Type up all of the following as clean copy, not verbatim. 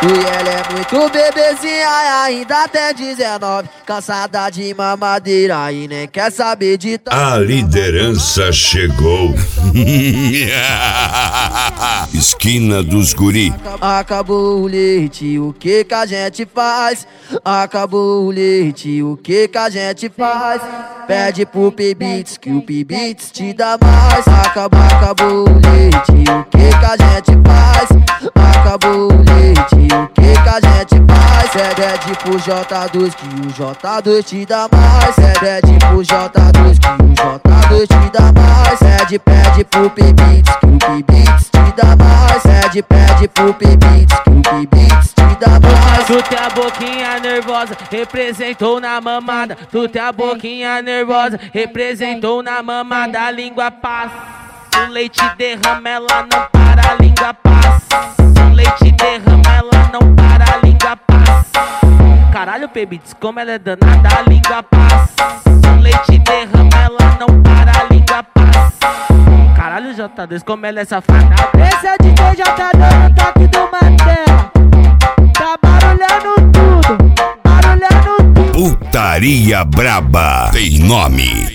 E ela é muito bebezinha e ainda tem 19. Cansada de mamadeira e nem quer saber de A liderança chegou. Esquina dos guri. Acabou o leite, o que que a gente faz? Acabou o leite, o que que a gente faz? Pede pro P-Beats que o P-Beats te dá mais. Acabou o leite, o que que a gente faz? Acabou o leite, o que que a gente faz? Pede pro J2 que o J2 te dá mais. Pede pro J2 que o J2 te dá mais. Pede pro P-Beats que o P-Beats te dá mais. Pede pro P-Beats que o P-Beats te dá mais. Tu tem a boquinha nervosa, representou na mamada. Tu tem a boquinha nervosa, representou na mamada. A língua passa, o leite derrama, ela não para, a língua passa. O leite derrama, ela não para, a língua passa. Caralho, P-Beats, como ela é danada, a língua passa. O leite derrama, ela não para, a língua passa. Caralho, J2, como ela é safada. Esse é o DJ J2 no toque do Mandela. Tá barulhando tudo, barulhando tudo. Putaria braba tem nome.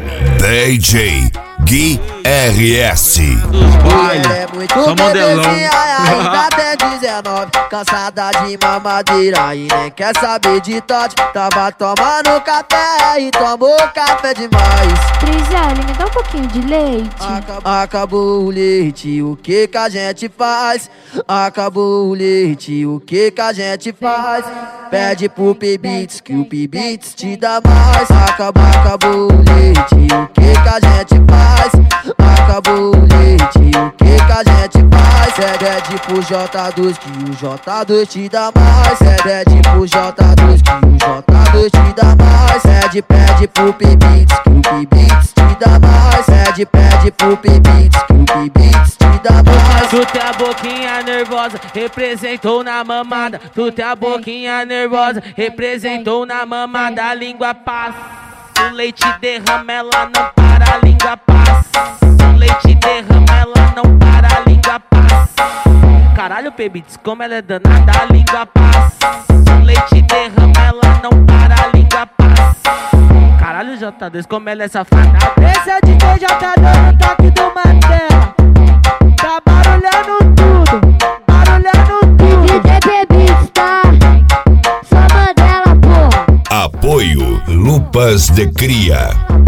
DJ Gui RS. E ela é muito bebezinha e ainda tem 19. Cansada de mamadeira e nem quer saber de tote. Tava tomando café e tomou café demais. Trizelle, me dá um pouquinho de leite. Acabou o leite, o que que a gente faz? Acabou o leite, o que que a gente faz? Pede pro P-Beats que o P-Beats te dá mais. Acabou o leite, o que que a gente faz? Acabou o leite, o que que a gente faz? Pede pro J2 que o J2 te dá mais. Pede pro J2 que o J2 te dá mais. Pede pro P-Beats que o P-Beats te dá mais. Pede pro P-Beats que o P-Beats te dá mais. Tu tem a boquinha nervosa, representou na mamada. Tu tem a boquinha nervosa, representou na mamada. A língua passa, o leite derrama, ela não para, a língua passa. O leite derrama, ela não para, a língua passa. Caralho, P-Beats, como ela é danada, a língua passa. O leite derrama, ela não para, a língua passa. Caralho, J2, como ela é safada. Esse é o DJ J2 no toque do Mandela. Tá barulhando tudo, barulhando tudo. DJ P-Beats, tá? Só Mandela, porra. Apoio Lupas de Cria.